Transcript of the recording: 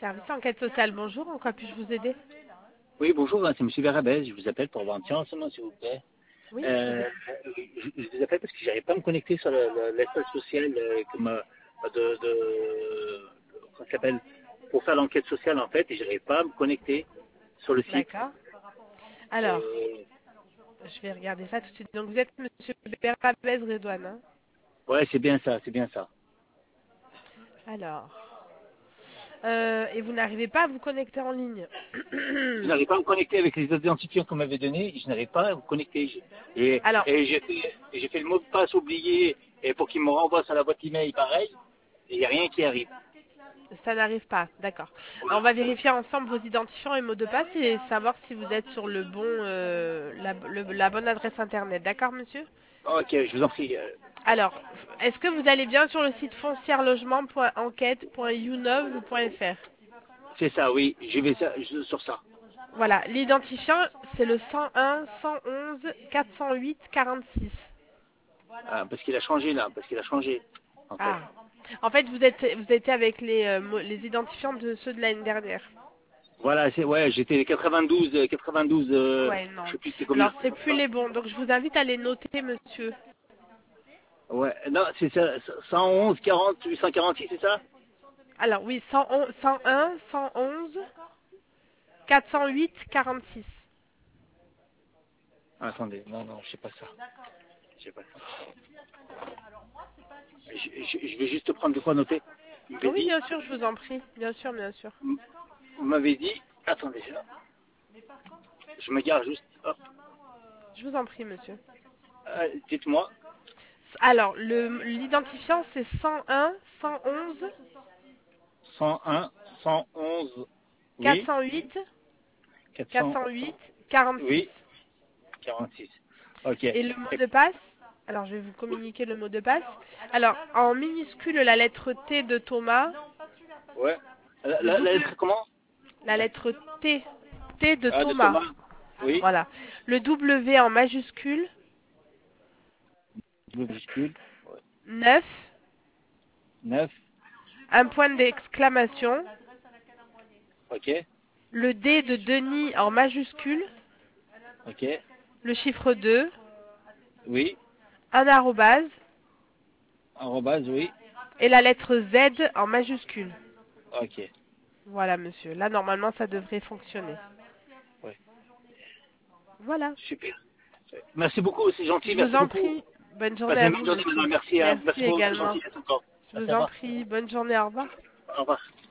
Service enquête sociale, bonjour, en quoi puis-je vous aider? Oui, bonjour, c'est Monsieur Verabès. Je vous appelle pour avoir un petit renseignement, s'il vous plaît. Oui, je vous Euh, écoute. je vous appelle parce que j'arrive pas à me connecter sur l'espace social comment ça s'appelle, pour faire l'enquête sociale en fait, et j'arrive pas à me connecter sur le site. D'accord. Alors, Et, je vais regarder ça tout de suite. Donc, vous êtes Monsieur Berabez Redouane, hein? ouais, c'est bien ça, c'est bien ça. Alors, et vous n'arrivez pas à vous connecter en ligne? Je n'arrive pas à me connecter avec les identifiants qu'on m'avait donnés. Je n'arrive pas à me connecter. Alors, J'ai fait le mot de passe oublié et pour qu'il me renvoie sur la boîte email pareil. Et il n'y a rien qui arrive. ça n'arrive pas, d'accord. Alors, on Voilà. va vérifier ensemble vos identifiants et mots de passe et savoir si vous êtes sur le bon, la bonne adresse internet. D'accord, monsieur? Ok, je vous en prie. Alors, est-ce que vous allez bien sur le site foncièrelogement.enquête.younov.fr? C'est ça, oui. J'y vais sur ça. Voilà, l'identifiant, c'est le 101 111 408 46. Ah, parce qu'il a changé là, parce qu'il a changé, en fait. Ah. En fait, vous êtes avec les identifiants de ceux de l'année dernière. Voilà, ouais, j'étais 92, Ouais, je non. sais plus c'était Alors, combien. c'est plus les bons. Donc, je vous invite à les noter, monsieur. Ouais, non, c'est ça, 111, 40, 846, c'est ça? Alors, oui, 111 101 111 408 46. Ah, attendez, non, non, je sais pas ça. Je sais pas ça. Je vais juste prendre de quoi noter. Vous m'avez Oui, dit, bien sûr, je vous en prie. Bien sûr, bien sûr. vous m'avez dit, attendez, je me gare juste, hop, Je vous en prie, monsieur. dites-moi, Alors, l'identifiant, c'est 101 111 101, 111, oui, 408 400, 408 46. oui, 46. Ok. Et le mot de passe, alors je vais vous communiquer le mot de passe. Alors, en minuscule, la lettre T de Thomas, Ouais. le La W, lettre comment? la lettre T, T de Ah, de Thomas. Thomas. Oui. Voilà. Le W en majuscule, Majuscule. 9, 9. un point d'exclamation, Ok. le D de Denis en majuscule, Ok. le chiffre 2, Oui. un arrobase Arrobase, oui. et la lettre Z en majuscule. Ok. Voilà, monsieur. Là, normalement, ça devrait fonctionner. Ouais. Voilà. Super. Merci beaucoup, c'est gentil, Je vous merci en beaucoup. prie. Bonne journée Passez à une vous, bonne journée, monsieur. madame. Merci, Merci merci beaucoup, c'est également. gentil. À tout le temps. Je Merci, vous au en revoir. prie. Bonne journée. Au revoir. Au revoir.